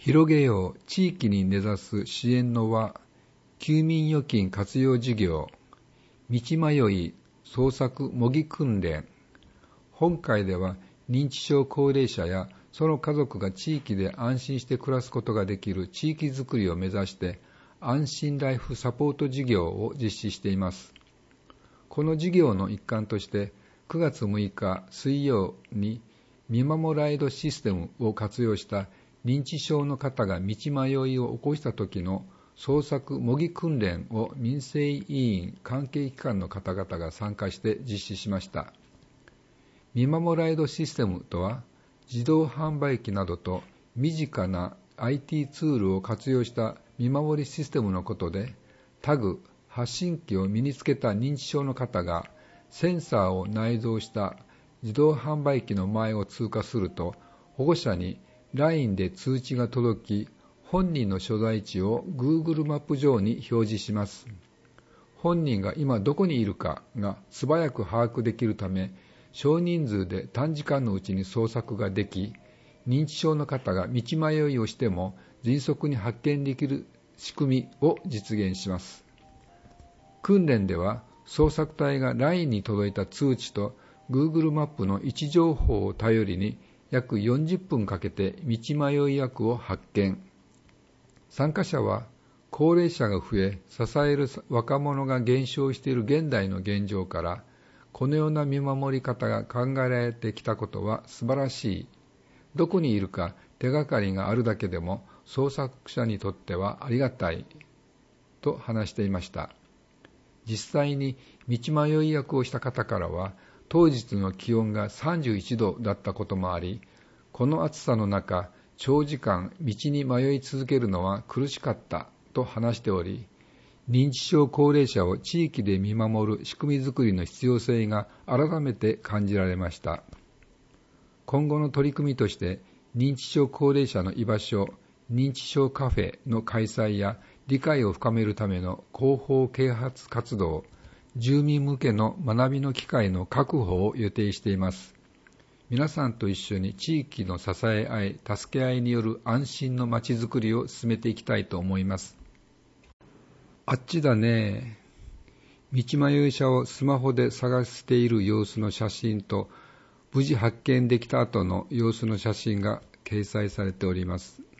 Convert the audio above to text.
広げよう地域に根ざす支援の輪、休眠預金活用事業、道迷い捜索模擬訓練。本会では認知症高齢者やその家族が地域で安心して暮らすことができる地域づくりを目指して安心ライフサポート事業を実施しています。この事業の一環として9月6日水曜に見守ライドシステムを活用した認知症の方が道迷いを起こした時の捜索模擬訓練を民生委員関係機関の方々が参加して実施しました。見守ライドシステムとは自動販売機などと身近な IT ツールを活用した見守りシステムのことで、タグ、発信機を身につけた認知症の方がセンサーを内蔵した自動販売機の前を通過すると保護者に LINE で通知が届き、本人の所在地を Google マップ上に表示します。本人が今どこにいるかが素早く把握できるため、少人数で短時間のうちに捜索ができ、認知症の方が道迷いをしても迅速に発見できる仕組みを実現します。訓練では捜索隊が LINE に届いた通知と Google マップの位置情報を頼りに約40分かけて道迷い役を発見。参加者は高齢者が増え、支える若者が減少している現代の現状から、このような見守り方が考えられてきたことは素晴らしい。どこにいるか手がかりがあるだけでも捜索者にとってはありがたいと話していました。実際に道迷い役をした方からは、当日の気温が31度だったこともあり、この暑さの中、長時間道に迷い続けるのは苦しかったと話しており、認知症高齢者を地域で見守る仕組みづくりの必要性が改めて感じられました。今後の取り組みとして、認知症高齢者の居場所、認知症カフェの開催や理解を深めるための広報啓発活動、住民向けの学びの機会の確保を予定しています。皆さんと一緒に地域の支え合い、助け合いによる安心のまちづくりを進めていきたいと思います。あっちだね。道迷い者をスマホで探している様子の写真と、無事発見できた後の様子の写真が掲載されております。